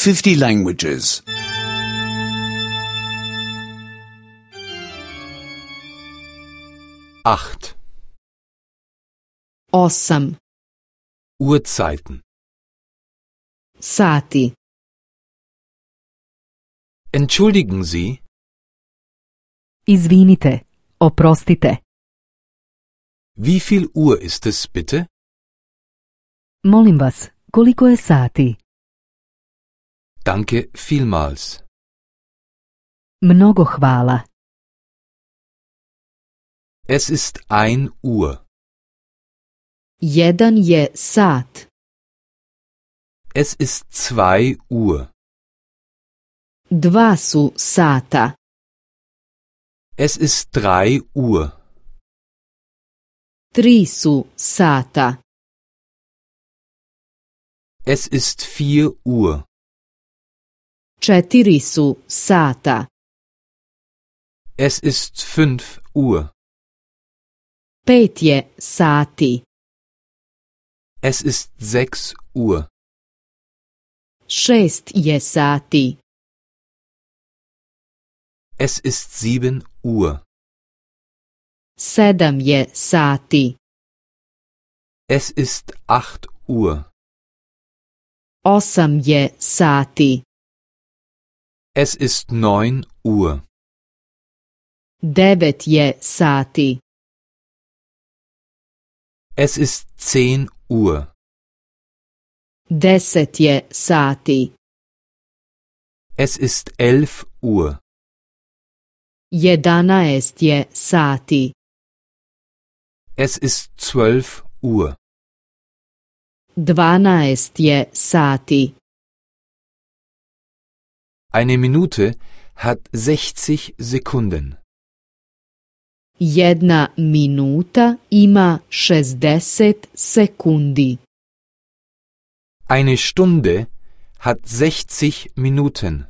50 languages. 8. 8 Uhrzeiten. sati. Entschuldigen Sie, Izvinite, oprostite. wie viel Uhr ist es bitte? Molim vas, koliko je sati? Danke vielmals. Mnogo hvala. Es ist 1 Uhr. 1 je sat. Es ist 2 Uhr. 2 su sata. Es ist 3 Uhr. 3 su sata. Es ist 4 Uhr. 4 su sata. Es ist 5 Uhr. 5 je sati. Es ist 6 Uhr. 6 je sati. Es ist 7 Uhr. 7 je sati. Es ist 8 Uhr. 8 je sati. Es ist 9 Uhr. 9 je sati. Es ist 10 Uhr. 10 je sati. Es ist 11 Uhr. 11 je sati. Es ist 12 Uhr. 12 je sati. Eine Minute hat 60 Sekunden. 1 minuta ima 60 sekundi. Eine Stunde hat 60 Minuten.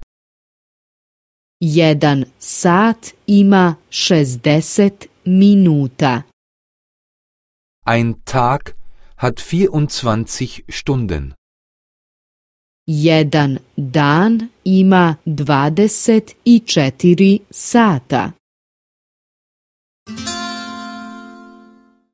1 sat ima 60 minuta. Ein Tag hat 24 Stunden. 1 dan ima 24 sata.